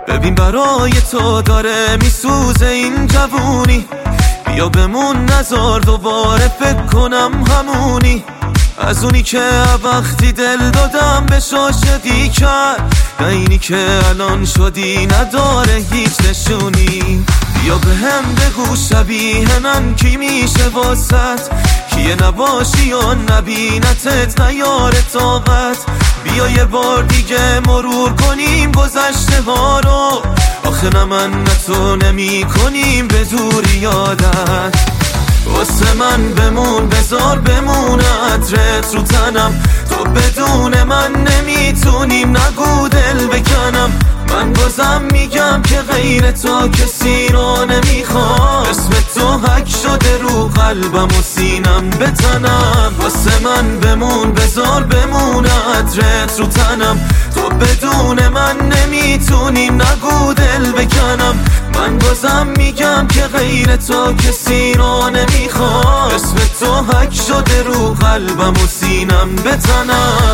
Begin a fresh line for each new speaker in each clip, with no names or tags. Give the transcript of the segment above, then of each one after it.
ببین برای تو داره میسوزه این جوونی، بیا بمون نزار دوباره فکر کنم همونی، از اونی که وقتی دل دادم به شاشدی کرد، نه اینی که الان شدی نداره هیچ نشونی. بیا به هم بگو شبیه من کی میشه واسط، کیه نباشی و نبینتت نیاره طاقت. بیا یه بار دیگه مرور کنیم گذشته ها رو، آخه نه من نه تو نمی کنیم به دوری یادت. واسه من بمون بذار بمونه عطرت رو تنم، تو بدون من نمیتونیم نگو دل بکنم. من بازم میگم که غیر تو کسی رو نمیخوام، اسم تو حک شده رو قلبم و سینم بتنم. واسه من بمون بذار بمونه عطرت رو تنم، تو بدون من نمیتونیم نگو دل بکنم. من بازم میگم که غیر تو کسی رو نمیخوام، اسم تو حک شده رو قلبم و سینم بتنم.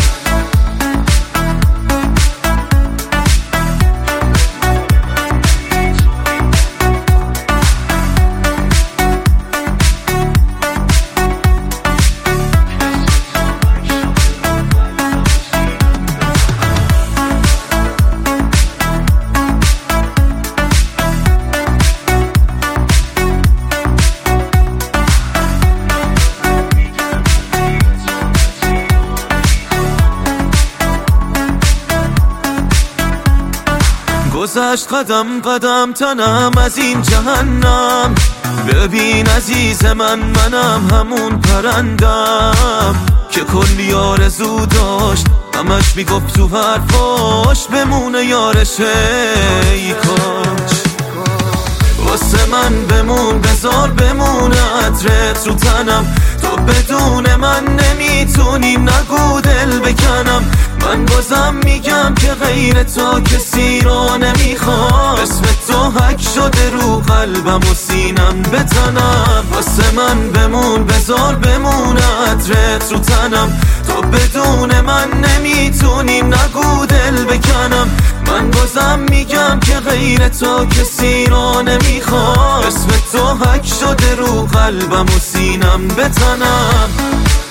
گذشت قدم قدم تنم از این جهنم، ببین عزیز منم همون پرندم که کلی آرزو داشت، همش میگفت تو حرفاش بمونه یارشه ای کاش. واسه من بمون بذار بمونه عطرت رو تنم، تو بدون من نمیتونیم نگو دل بکنم. من بازم میگم که غیر تو کسی رو نمیخوام، اسم تو حک شده رو قلبم و سینم بتنم. واسه من بمون بذار بمونه عطرت رو تنم، تو بدون من نمیتونیم نگو دل بکنم. من بازم میگم که غیر تو کسی رو نمیخوام، اسم تو حک شده رو قلبم و سینم بتنم.